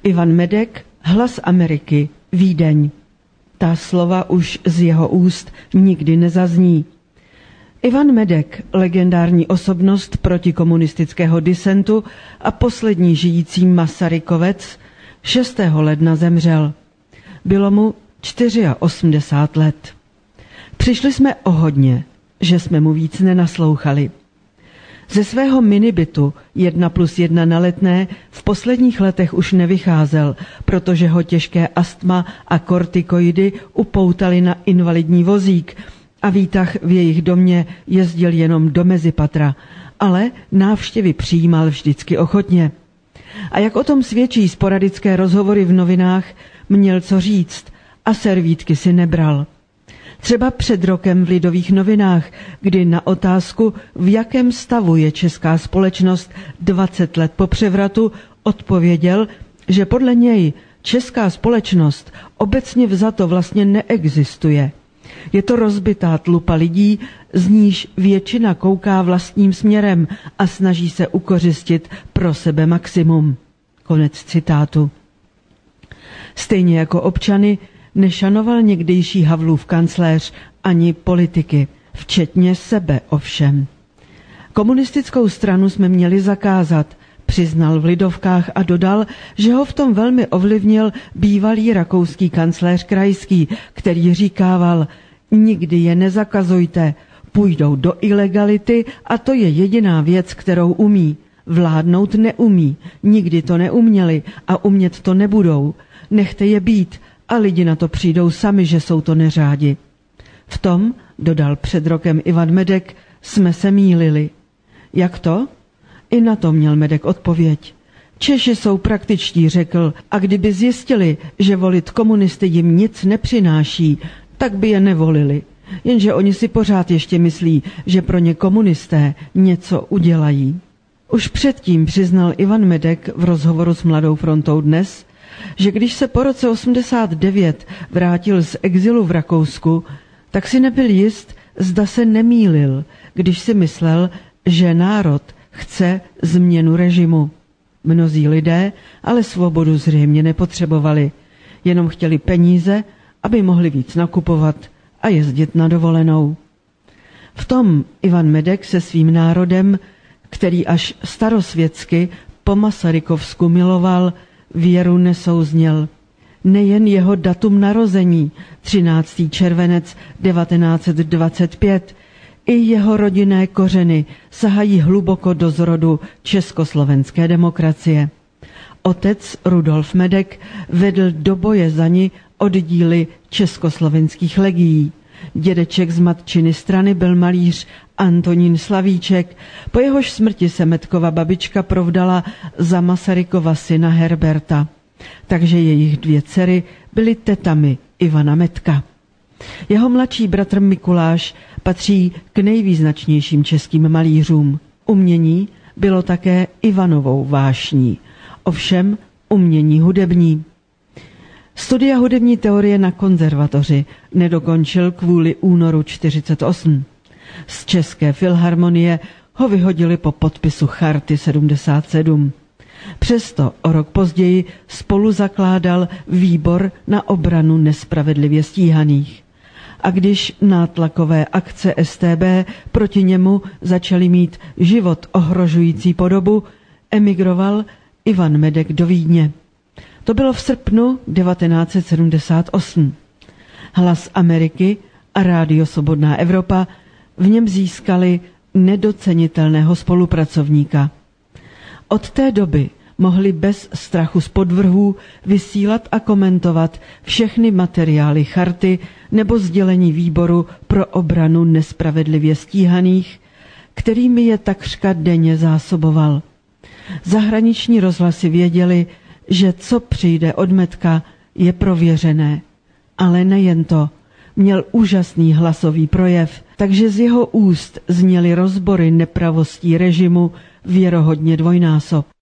Ivan Medek, Hlas Ameriky, Vídeň. Ta slova už z jeho úst nikdy nezazní. Ivan Medek, legendární osobnost protikomunistického disentu a poslední žijící Masarykovec, 6. ledna zemřel. Bylo mu 84 let. Přišli jsme o hodně, že jsme mu víc nenaslouchali. Ze svého minibytu 1+1 na Letné v posledních letech už nevycházel, protože ho těžké astma a kortikoidy upoutali na invalidní vozík a výtah v jejich domě jezdil jenom do mezipatra, ale návštěvy přijímal vždycky ochotně. A jak o tom svědčí sporadické rozhovory v novinách, měl co říct a servítky si nebral. Třeba před rokem v Lidových novinách, kdy na otázku, v jakém stavu je česká společnost 20 let po převratu, odpověděl, že podle něj česká společnost obecně vzato vlastně neexistuje. Je to rozbitá tlupa lidí, z níž většina kouká vlastním směrem a snaží se ukořistit pro sebe maximum. Konec citátu. Stejně jako občany nešanoval někdejší Havlův kancléř ani politiky, včetně sebe ovšem. Komunistickou stranu jsme měli zakázat, přiznal v Lidovkách a dodal, že ho v tom velmi ovlivnil bývalý rakouský kancléř krajský, který říkával: nikdy je nezakazujte, půjdou do ilegality a to je jediná věc, kterou umí. Vládnout neumí, nikdy to neuměli a umět to nebudou. Nechte je být a lidi na to přijdou sami, že jsou to neřádi. V tom, dodal před rokem Ivan Medek, jsme se mýlili. Jak to? I na to měl Medek odpověď. Češi jsou praktičtí, řekl, a kdyby zjistili, že volit komunisty jim nic nepřináší, tak by je nevolili. Jenže oni si pořád ještě myslí, že pro ně komunisté něco udělají. Už předtím přiznal Ivan Medek v rozhovoru s Mladou frontou Dnes, že když se po roce 89 vrátil z exilu v Rakousku, tak si nebyl jist, zda se nemýlil, když si myslel, že národ chce změnu režimu. Mnozí lidé ale svobodu zřejmě nepotřebovali, jenom chtěli peníze, aby mohli víc nakupovat a jezdit na dovolenou. V tom Ivan Medek se svým národem, který až starosvětsky po Masarykovsku miloval, věru nesouzněl. Nejen jeho datum narození, 13. červenec 1925, i jeho rodinné kořeny sahají hluboko do zrodu československé demokracie. Otec Rudolf Medek vedl do boje za ni oddíly československých legií. Dědeček z matčiny strany byl malíř Antonín Slavíček, po jehož smrti se Medkova babička provdala za Masarykova syna Herberta. Takže jejich 2 dcery byly tetami Ivana Medka. Jeho mladší bratr Mikuláš patří k nejvýznačnějším českým malířům. Umění bylo také Ivanovou vášní, ovšem umění hudební. Studia hudební teorie na konzervatoři nedokončil kvůli únoru 48. Z České filharmonie ho vyhodili po podpisu Charty 77. Přesto o rok později spolu zakládal Výbor na obranu nespravedlivě stíhaných. A když nátlakové akce StB proti němu začaly mít život ohrožující podobu, emigroval Ivan Medek do Vídně. To bylo v srpnu 1978. Hlas Ameriky a Rádio Svobodná Evropa v něm získali nedocenitelného spolupracovníka. Od té doby mohli bez strachu z podvrhů vysílat a komentovat všechny materiály charty nebo sdělení Výboru pro obranu nespravedlivě stíhaných, kterými je takřka denně zásoboval. Zahraniční rozhlasy věděli, že co přijde od Medka, je prověřené. Ale nejen to. Měl úžasný hlasový projev, takže z jeho úst zněly rozbory nepravostí režimu věrohodně dvojnásob.